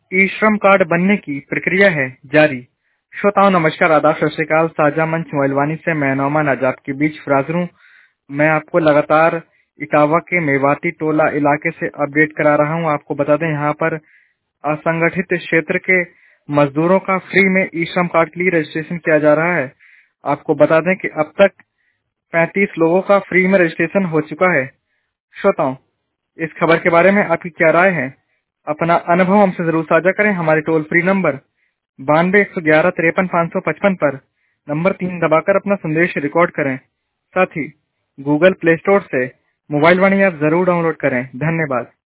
ई श्रम कार्ड बनने की प्रक्रिया है जारी। श्रोताओं नमस्कार, आदाब, सत श्री अकाल। साझा मंच मोइलवानी से मैं नौमान आज आपके बीच हाजिर हूँ। मैं आपको लगातार इटावा के मेवाती टोला इलाके से अपडेट करा रहा हूँ। आपको बता दें, यहाँ पर असंगठित क्षेत्र के मजदूरों का फ्री में ई श्रम कार्ड के लिए रजिस्ट्रेशन किया जा रहा है। आपको बता दें कि अब तक 35 लोगों का फ्री में रजिस्ट्रेशन हो चुका है। श्रोताओं, इस खबर के बारे में आपकी क्या राय है? अपना अनुभव हमसे जरूर साझा करें। हमारे टोल फ्री नंबर 92 111 53 555 पर नंबर 3 दबाकर अपना संदेश रिकॉर्ड करें। साथ ही गूगल प्ले स्टोर से मोबाइल वाणी ऐप जरूर डाउनलोड करें। धन्यवाद।